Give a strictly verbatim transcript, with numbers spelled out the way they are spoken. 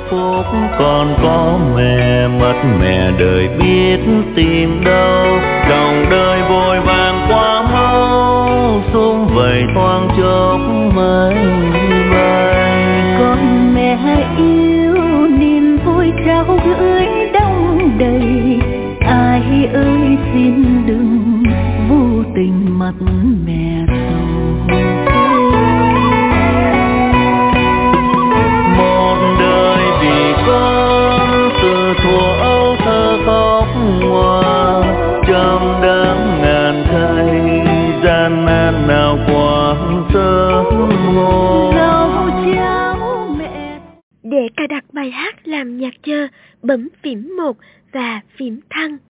phúc còn có mẹ, mất mẹ đời biết tìm đâu. Dòng đời vội vàng quá mau, sum vầy thoáng chốc mây bay. Con mẹ yêu niềm vui trao gửi đong đầy, ai ơi xin đừng vô tình mặt mẹ sầu. Một đời vì con từ thuở ấu thơ khóc ngoan, trăm đắng ngàn thay gian nan nào quãng sớm hôm. Để cài đặt bài hát làm nhạc chờ, bấm phím một và phím thăng.